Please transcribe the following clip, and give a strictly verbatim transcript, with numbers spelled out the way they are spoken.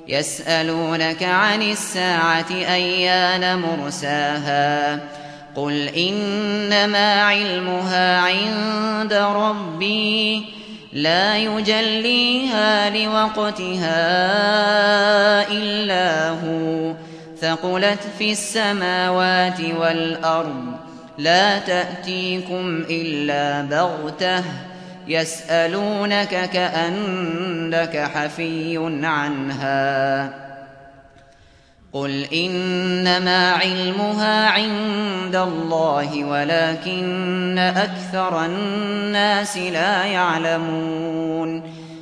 يسألونك عن الساعة أيان مرساها قل إنما علمها عند ربي لا يجليها لوقتها إلا هو ثقلت في السماوات والأرض لا تأتيكم إلا بغتة يسألونك كأنك حفي عنها قل إنما علمها عند الله ولكن أكثر الناس لا يعلمون